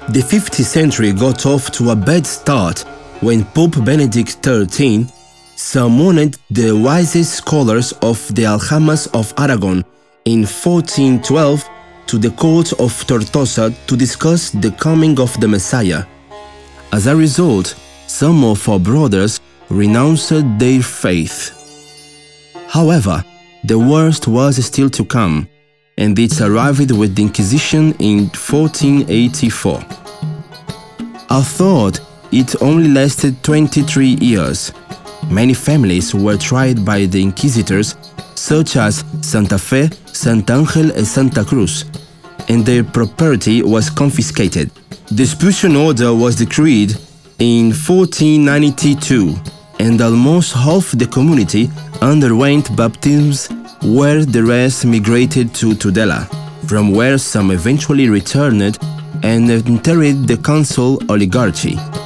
The 5th century got off to a bad start when Pope Benedict XIII summoned the wisest scholars of the Aljamas of Aragon in 1412 to the court of Tortosa to discuss the coming of the Messiah. As a result, some of our brothers renounced their faith. However, the worst was still to come, and it arrived with the Inquisition in 1484. Although it only lasted 23 years, many families were tried by the inquisitors, such as Santa Fe, Santa Ángel and Santa Cruz, and their property was confiscated. The expulsion order was decreed in 1492, and almost half the community underwent baptisms, where the rest migrated to Tudela, from where some eventually returned and entered the council oligarchy.